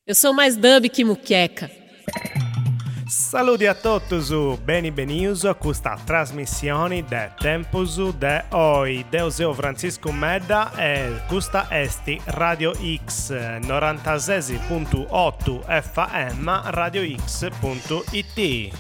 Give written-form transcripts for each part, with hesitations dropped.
Eu sou mais dub que muqueca. Saluti a todos, bem-vindos a questa trasmissione de Tempus de Oi. Deus eu Francisco Medda e questa esti Radio X 96.8 FM radiox.it.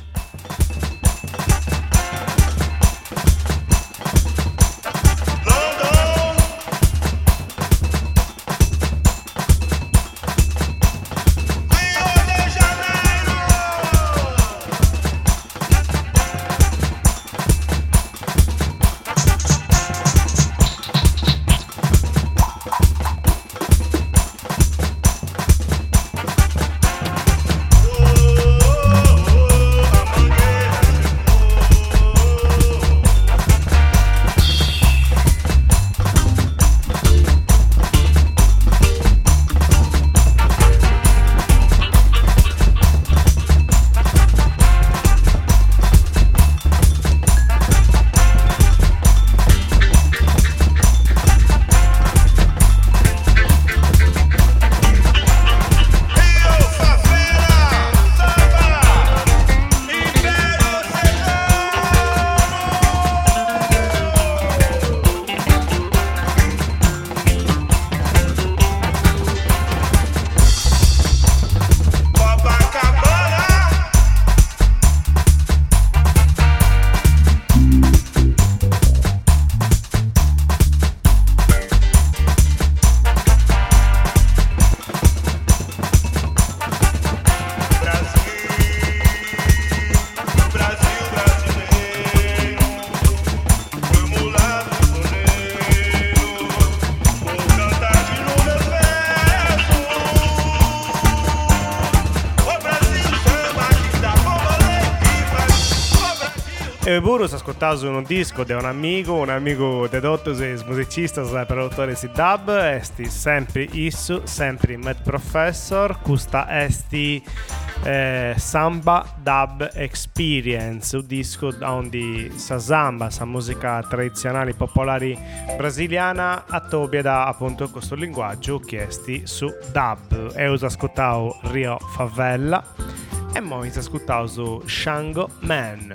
E pure ho ascoltato un disco di un amico di Dottos e musicista, produttore di dub, esti sempre issu, sempre Mad Professor, questa esti Samba Dub Experience, un disco di sa samba, sa musica tradizionale popolare brasiliana, a tobia da appunto questo linguaggio chiesti su dub. E ho ascoltato Rio Favela e poi ho ascoltato su Shango Man.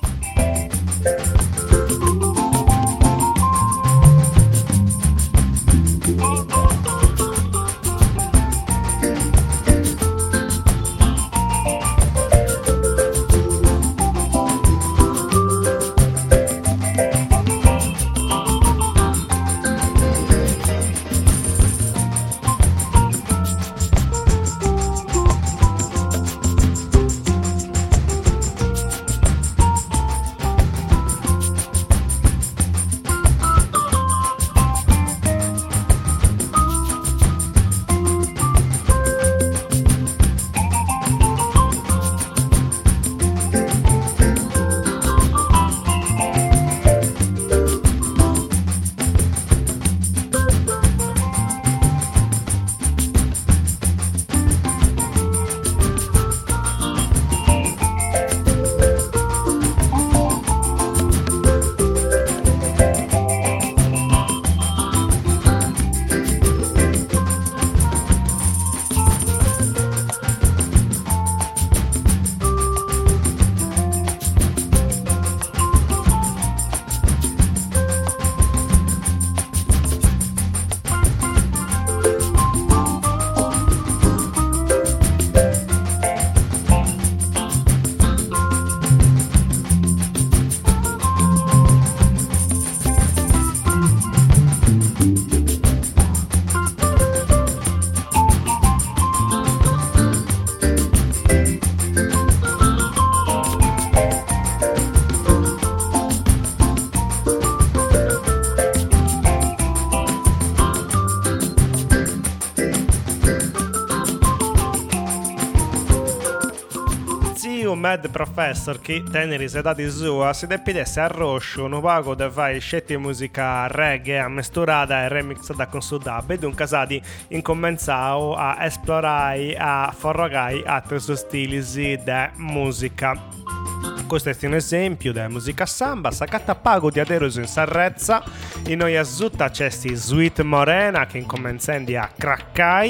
Mad Professor che teneri sedati sua si depidesse a roscio un pago da fare scelte musica reggae mesturata e remixata con su dub e dunque casati incomenzao a esplorare a forrogare altri stili di musica. Questo è un esempio della musica samba, sacata pago di aderos in Sarrezza, in noi azutta c'è Sweet Morena che incomenzando a craccai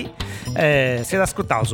Siete ascoltati.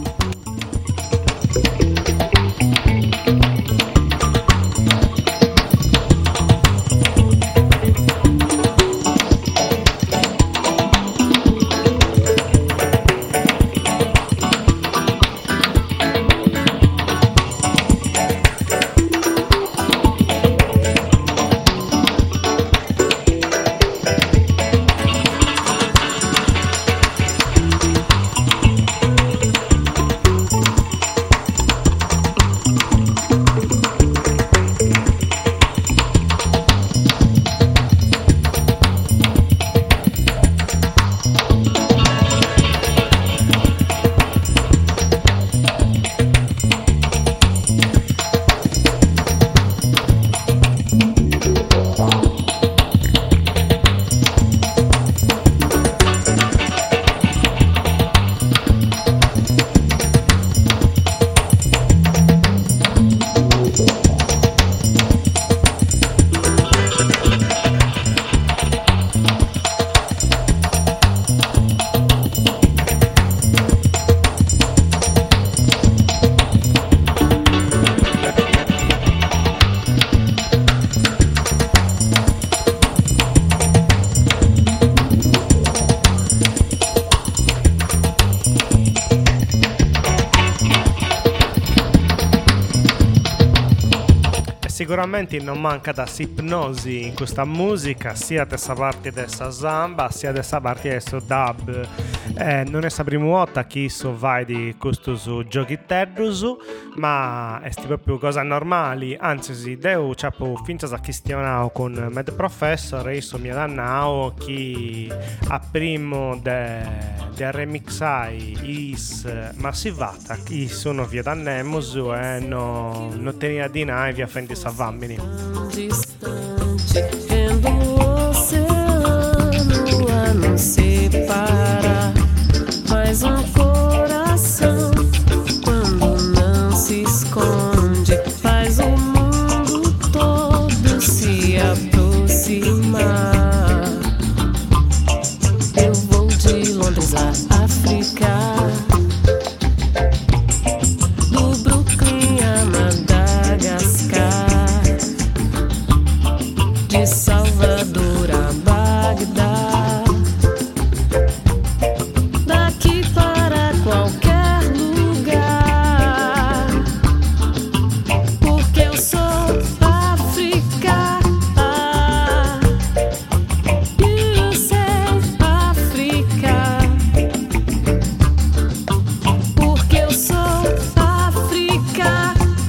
Sicuramente non manca da ipnosi in questa musica, sia dessa parte dessa samba, sia dessa parte del dub. Non è la prima volta che so vai di questo su giochi terroso, ma è proprio cosa normali. Anzi, si devo capo finta a questionare con Mad Professor e so mi dannao chi a primo de remixai is massivata chi sono via dannemos e non tenia di nai via fendi savamini. Distante, vendo o oceano a nos separar, mas coração quando não se esconde, faz o mundo todo se aproximar. Eu vou de Londres a África, do Brooklyn a Madagascar, de Salvador a Bagdá, daqui para qualquer lugar, porque eu sou África. You say África, porque eu sou África.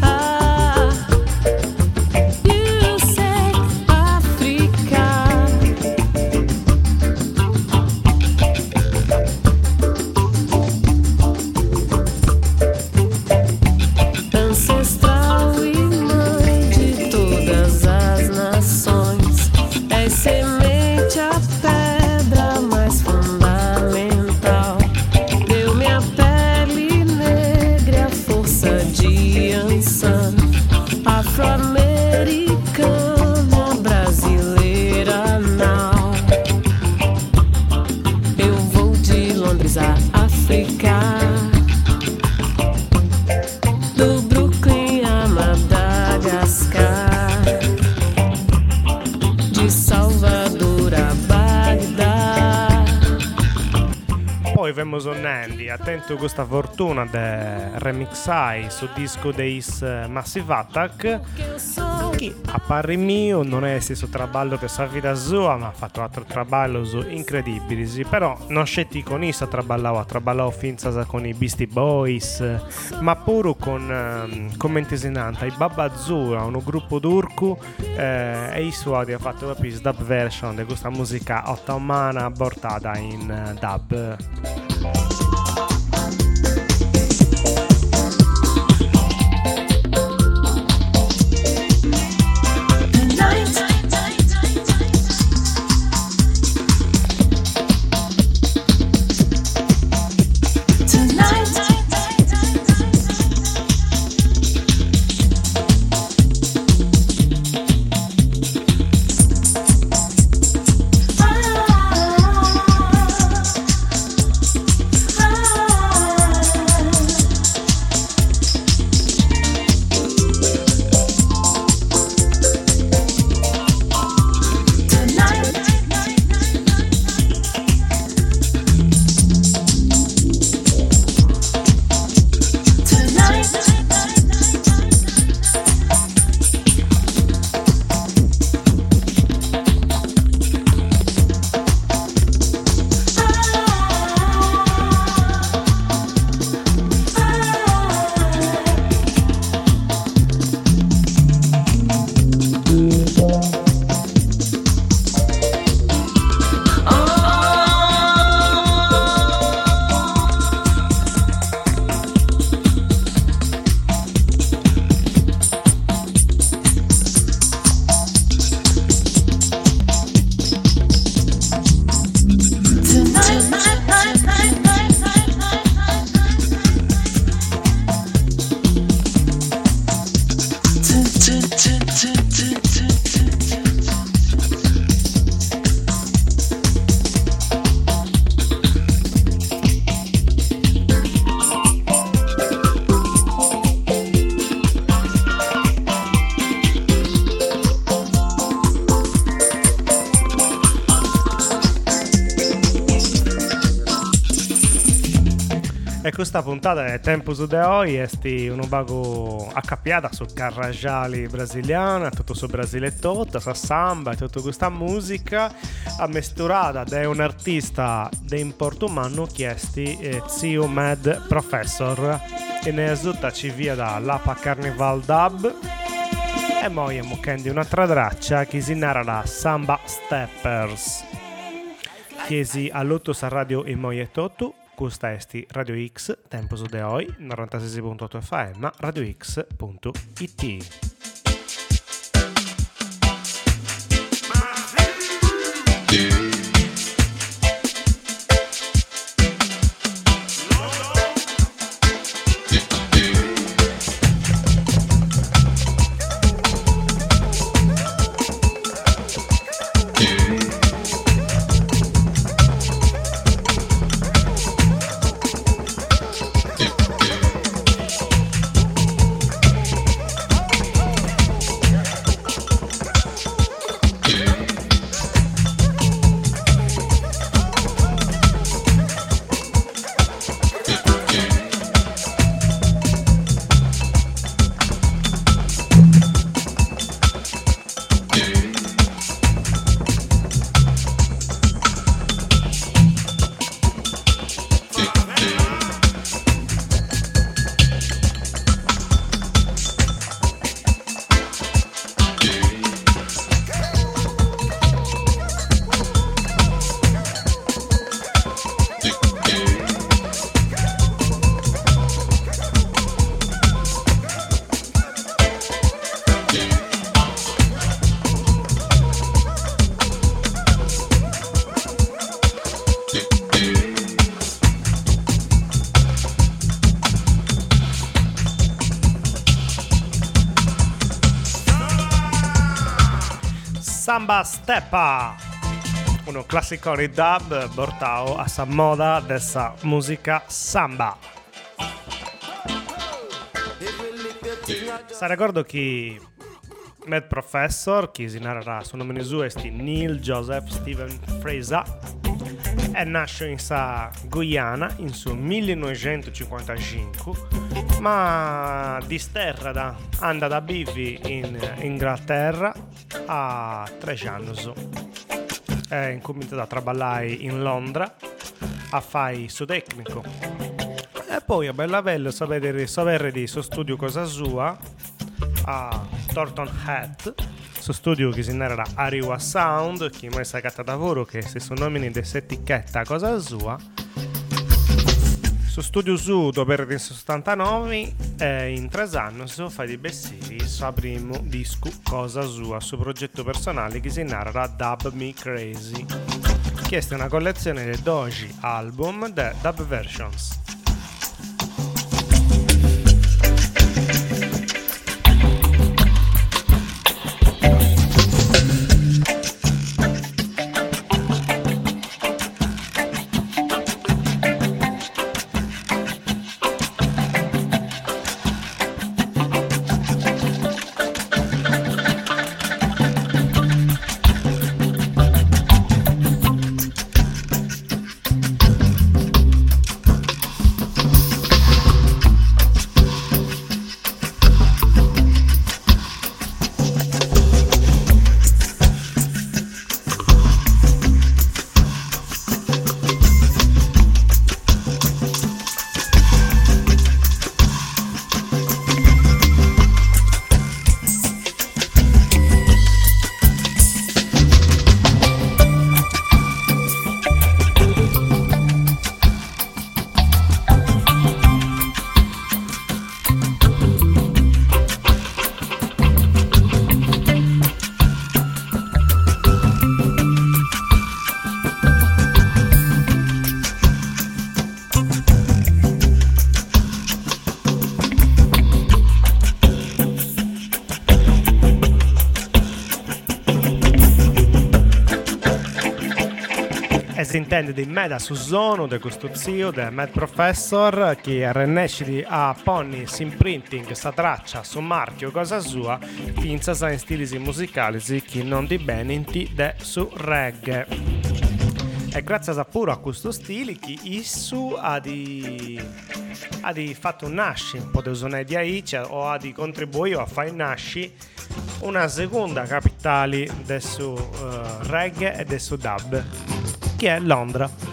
You say África. Ancestral e mãe de todas as nações, és semente, a pedra mais fundamental. Deu-me a pele negra e a força de Ansan, afro-americana, brasileira, não. Eu vou de Londres a África, do Brooklyn a Madagascar, de Salvador a Bagdá. Poi vemos un Andy, attento a questa fortuna de remixai su disco dei Massive Attack, che a pari mio non è stesso traballo per sa vita sua, ma ha fatto altro traballo su incredibili, sì, però non scetti con issa traballavo finza con i Beastie Boys, ma pure con Mentesinanta, i Baba Azzurra, un gruppo turco, e i suoi ha fatto proprio dub version di questa musica ottomana portata in dub. questa puntata è Tempus de Hoy esti un vago accappiata su carrajali brasiliana, tutto su Brasile tutto, sa samba e tutta questa musica ammesturata da un artista de importo umano chiesti zio Mad Professor e ne risulta ci via da Lapa Carnival Dub e poi abbiamo quindi un'altra traccia che si narra da Samba Steppers chiesi all'otto sa radio e moie totu. Questa è Radio X, Tempus de Hoy, 96.8 FM, radiox.it. Samba Steppa, uno classico dub portato a sa moda dessa musica samba. Sa ricordo che Mad Professor, che si narrerà su nome suo è Neil Joseph Stephen Fraser, è nasce in sa Guyana in su 1955, ma di sterra anda da vivi in Inghilterra a 13 anni. È incominciato a lavorare in Londra a fare il suo tecnico e poi a bella bello sapere di suo studio cosa sua a Thornton Head, suo studio che si narra Ariwa Sound, che mai sa catta lavoro che se sono nomini di etichetta cosa sua. Su studio su dopo il 79 in 3 anni si fa di bessivi il suo primo disco cosa sua, suo progetto personale che si narra Dub Me Crazy, che è una collezione di 12 album di dub versions. Si intende di meda su zono di questo zio del Mad Professor che rennesce a ponni imprinting sa traccia su marchio cosa sua finza sa in stili musicali che non di benenti de su reggae E grazie a pure a questo stile che issu ha fatto nascere un po' di zone di Aici o ha contribuito a fare nascere una seconda capitale del suo reggae e del suo dub, che è Londra.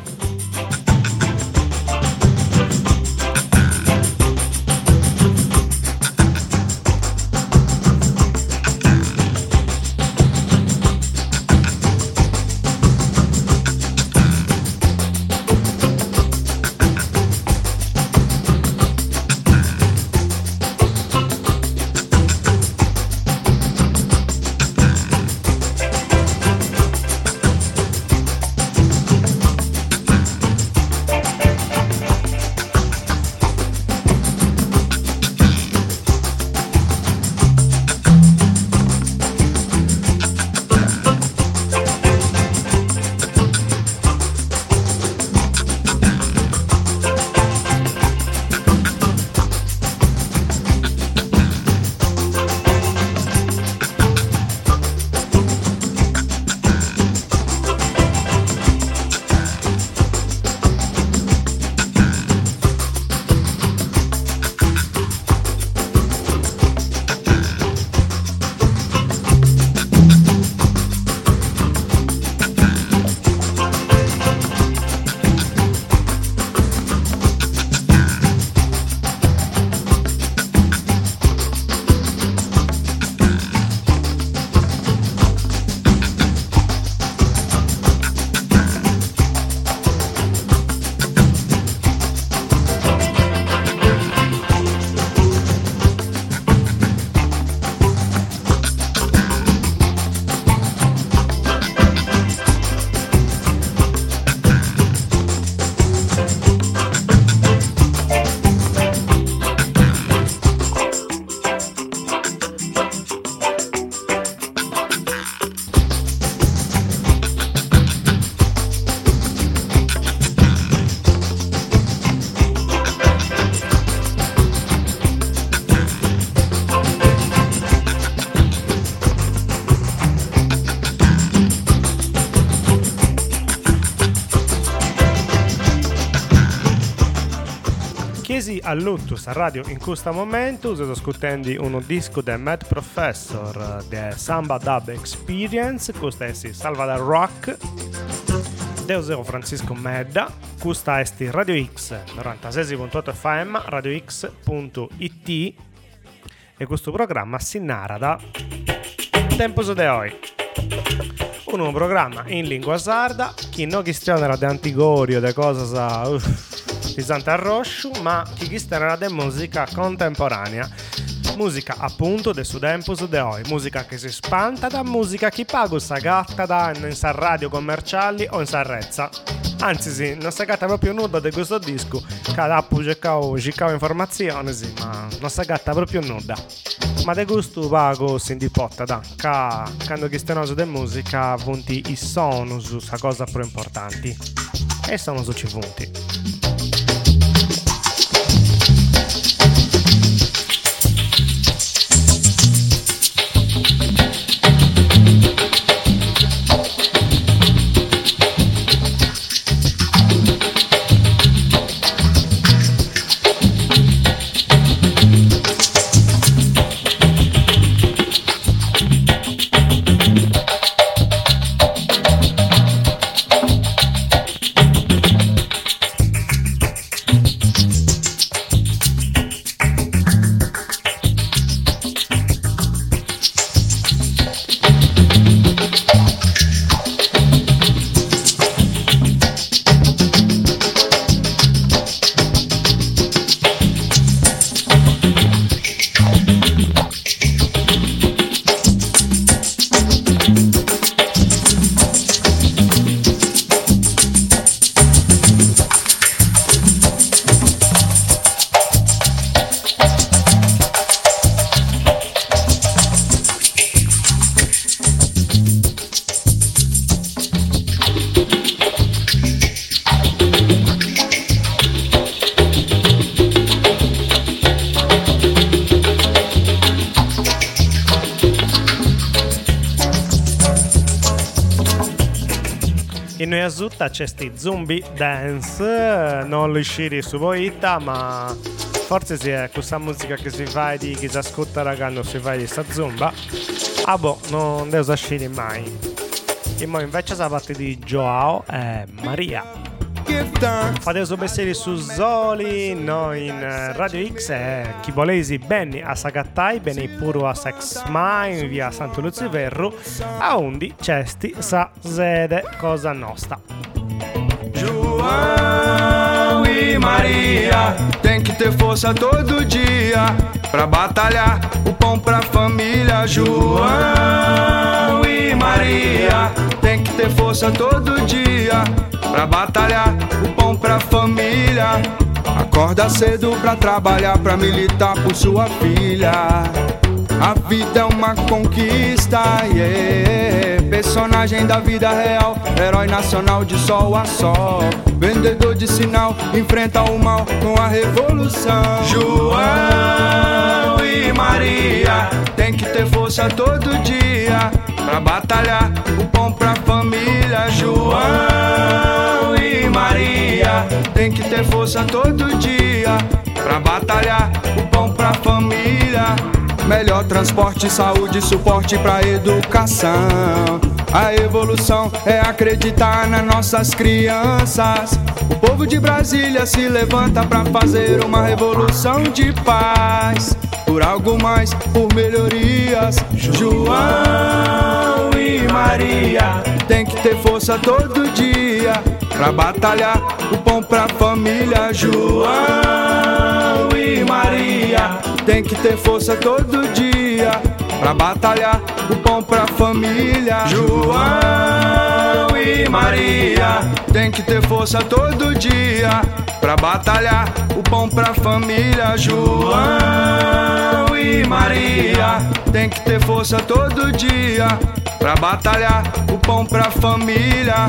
Chiesi all'Uttus a radio in questo momento, sto ascoltando un disco del Mad Professor de Samba Dub Experience, questo è Salvador Rock, Deuseo Francisco Medda, questa è Radio X 96.8 FM, radiox.it e questo programma si narra Tempos de Hoy, un programma in lingua sarda che non chistiona di Antigorio, di cose di Sant'Arroscio, ma che chistiona di musica contemporanea, musica appunto del Tempos de Hoy, musica che si spanta da musica che paga sa gatta da in sa radio commerciali o in sarrezza. Anzi sì, non si gatta proprio nulla di questo disco, cadappu cercavo informazioni sì, ma non si gatta proprio nulla. Ma de gusto pago si indipotta da quando chistianoso di musica punti i sono su sa cosa più importanti e sono su ci punti. noi a Zutta c'è sti Zombie Dance, non li sciri su Voita, ma forse sì, è questa musica che si fa di chi si ascolta ragazzi, si fa di sta zumba. Ah boh, non devo uscire mai. E poi invece la parte di Joao e Maria. Fate su bestieri su Zoli, noi in Radio X e chi volesi bene a Sagattai, bene pure a Sex Mine, via Santo Luciferro, a undi cesti sa sede cosa nostra. João e Maria tem que ter força todo dia pra batalhar o pão pra família. João e Maria tem que ter força todo dia pra batalhar o pão pra família. Acorda cedo pra trabalhar, pra militar por sua filha. A vida é uma conquista, yeah. Personagem da vida real, herói nacional de sol a sol. Vendedor de sinal, enfrenta o mal com a revolução. João e Maria tem que ter força todo dia pra batalhar o pão pra família. João e Maria tem que ter força todo dia pra batalhar o pão pra família. Melhor transporte, saúde, suporte pra educação. A evolução é acreditar nas nossas crianças. O povo de Brasília se levanta pra fazer uma revolução de paz. Por algo mais, por melhorias. João e Maria tem que ter força todo dia pra batalhar o pão pra família. João e Maria tem que ter força todo dia pra batalhar o pão pra família. João e Maria tem que ter força todo dia pra batalhar o pão pra família. João e Maria tem que ter força todo dia pra batalhar o pão pra família.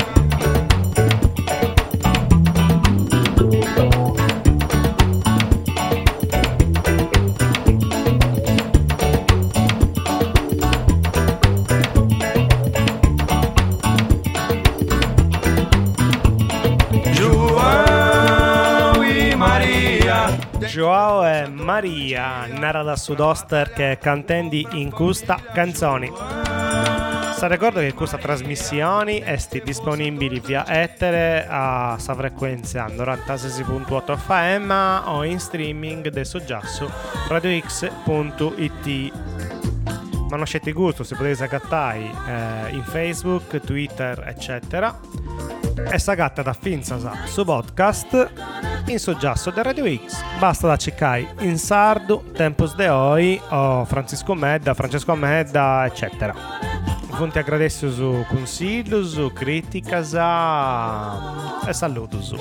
Joao e Maria, nara da Sudoster che cantendi in questa canzone. Sa ricordo che questa trasmissione è disponibile via etere a sa frequenza 96.8 FM o in streaming del soggiasso radiox.it. Ma non scetti gusto, si potete sagattare in Facebook, Twitter, eccetera. E sagatta da finza su podcast in soggiasso del Radio X. Basta da cercare in sardo, Tempos de Oi o Francesco Medda, eccetera. Funti agradeço su consiglio, su criticas e saluto su.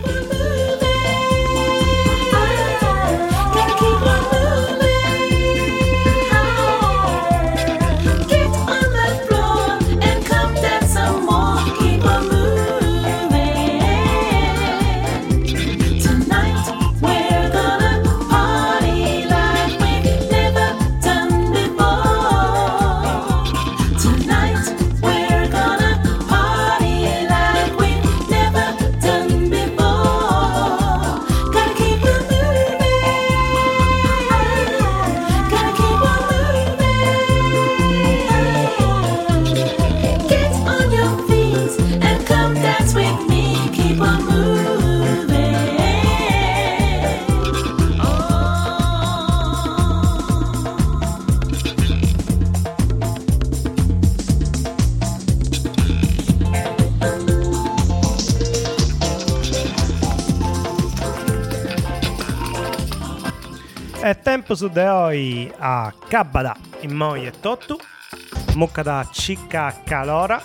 È tempo su de oi a Cabada in moi e Tottu, mucca da Cicca Calora.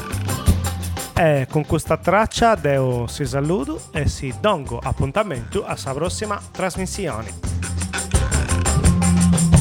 E con questa traccia deo si saluto e si dongo appuntamento a sa prossima trasmissione.